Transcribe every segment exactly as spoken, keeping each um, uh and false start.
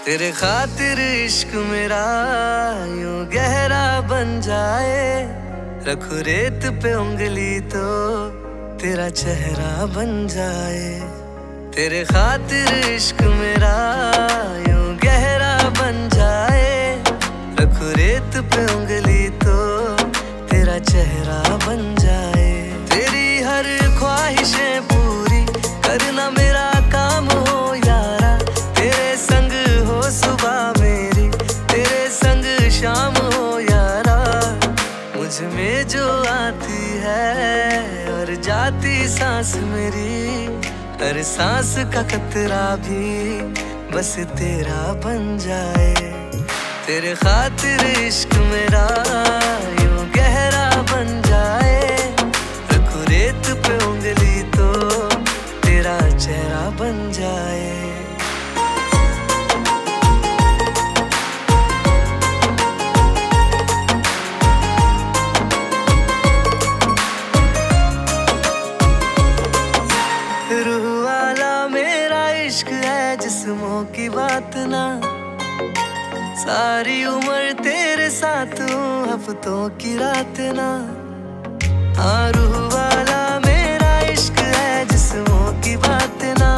तेरे खातिर इश्क मेरा यूं गहरा बन जाए, रखूं रेत पे उंगली तो तेरा चेहरा बन जाए। तेरे खातिर इश्क मेरा यूं गहरा बन जाए, रखूं रेत पे उंगली तो तेरा चेहरा बन जाए। तेरी हर ख्वाहिशें पूरी करना मेरा काम हो यारा, तेरे संग हो सुबह मेरी, तेरे संग शाम हो यारा। मुझ में जो आती है और जाती सांस मेरी, हर सांस का कतरा भी बस तेरा बन जाए। तेरे खातिर इश्क मेरा यूं गहरा बन जाए, रखूं रेत पे उंगली तो तेरा चेहरा बन जाए। रूह वाला मेरा इश्क है जिस्मों की बात ना, सारी उम्र तेरे साथ हूँ हफ्तों की रात ना। हाँ रूह वाला मेरा इश्क है जिस्मों की बात ना,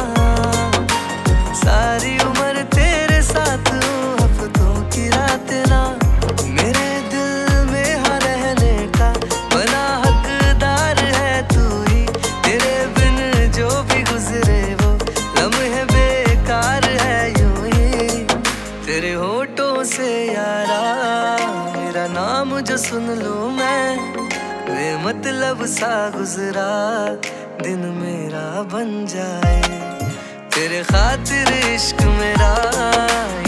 सारी उम्र तेरे साथ हूँ हफ्तों की रात ना। मेरे दिल में हाँ रहने का बना हकदार है तू ही, तेरे बिन जो भी गुजरे वो लम्हे बेकार है यूं ही। तेरे होठों से यारा मेरा नाम जो सुन लूं मैं, वे मतलब सा गुजरा दिन मेरा बन जाए। तेरे खातिर इश्क मेरा